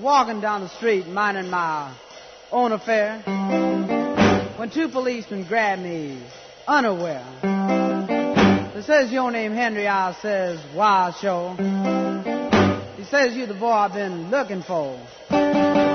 walking down the street minding my own affair when two policemen grabbed me unaware. They says, your name Henry, I says, why, sure. He says, you the boy I've been looking for.